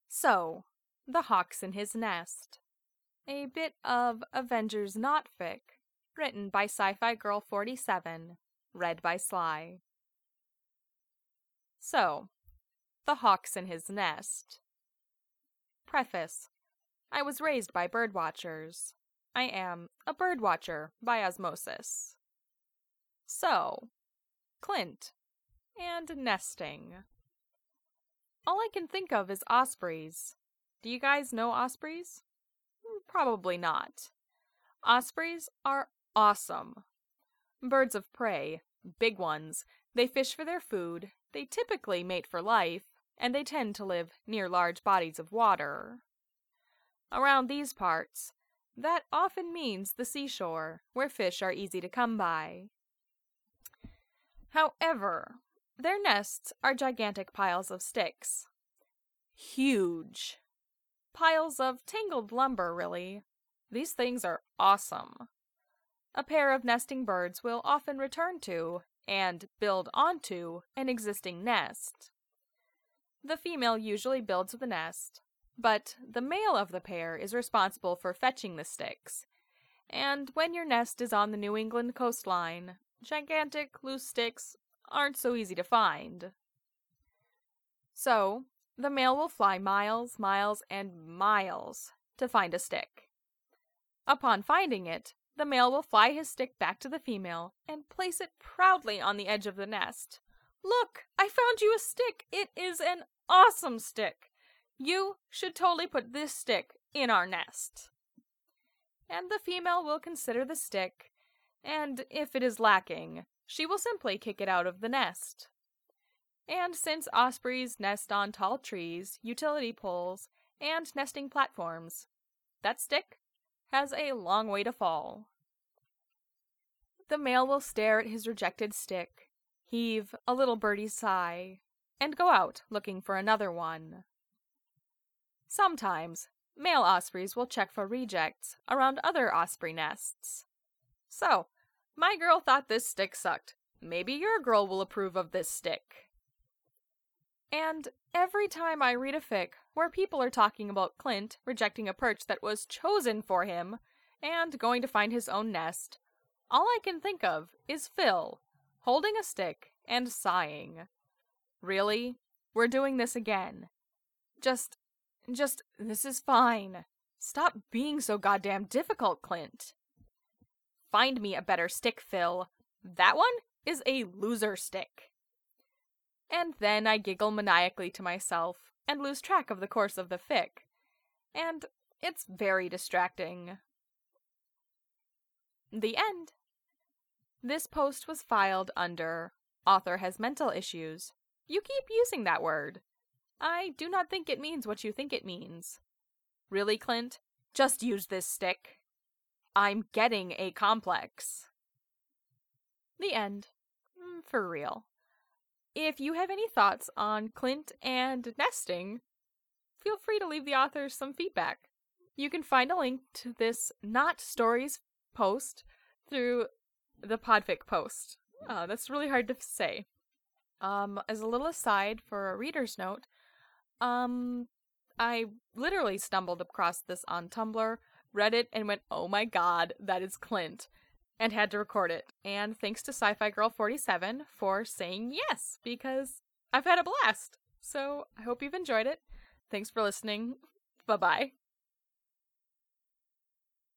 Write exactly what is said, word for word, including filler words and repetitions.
So, The Hawks in His Nest. A bit of Avengers Not Fic, written by Sci-Fi Girl forty-seven, read by Sly. So, The Hawks in His Nest. Preface. I was raised by birdwatchers. I am a birdwatcher by osmosis. So, Clint, and nesting. All I can think of is ospreys. Do you guys know ospreys? Probably not. Ospreys are awesome. Birds of prey, big ones. They fish for their food, they typically mate for life, and they tend to live near large bodies of water. Around these parts, that often means the seashore, where fish are easy to come by. However, their nests are gigantic piles of sticks. Huge. Piles of tangled lumber, really. These things are awesome. A pair of nesting birds will often return to, and build onto, an existing nest. The female usually builds the nest, but the male of the pair is responsible for fetching the sticks. And when your nest is on the New England coastline, gigantic, loose sticks aren't so easy to find. So, the male will fly miles, miles, and miles to find a stick. Upon finding it, the male will fly his stick back to the female and place it proudly on the edge of the nest. Look, I found you a stick! It is an awesome stick! You should totally put this stick in our nest. And the female will consider the stick, and if it is lacking, she will simply kick it out of the nest. And since ospreys nest on tall trees, utility poles, and nesting platforms, that stick has a long way to fall. The male will stare at his rejected stick, heave a little birdie sigh, and go out looking for another one. Sometimes, male ospreys will check for rejects around other osprey nests. So, my girl thought this stick sucked. Maybe your girl will approve of this stick. And every time I read a fic where people are talking about Clint rejecting a perch that was chosen for him and going to find his own nest, all I can think of is Phil, holding a stick and sighing. Really? We're doing this again. Just, just, this is fine. Stop being so goddamn difficult, Clint. Find me a better stick, Phil. That one is a loser stick. And then I giggle maniacally to myself and lose track of the course of the fic. And it's very distracting. The end. This post was filed under author has mental issues. You keep using that word. I do not think it means what you think it means. Really, Clint? Just use this stick. I'm getting a complex. The end. For real. If you have any thoughts on Clint and nesting, feel free to leave the authors some feedback. You can find a link to this Not Stories post through the Podfic post. Uh, that's really hard to say. Um, as a little aside for a reader's note, um, I literally stumbled across this on Tumblr, read it, and went, oh my god, that is Clint. And had to record it. And thanks to Sci-Fi Girl forty-seven for saying yes, because I've had a blast. So I hope you've enjoyed it. Thanks for listening. Bye-bye.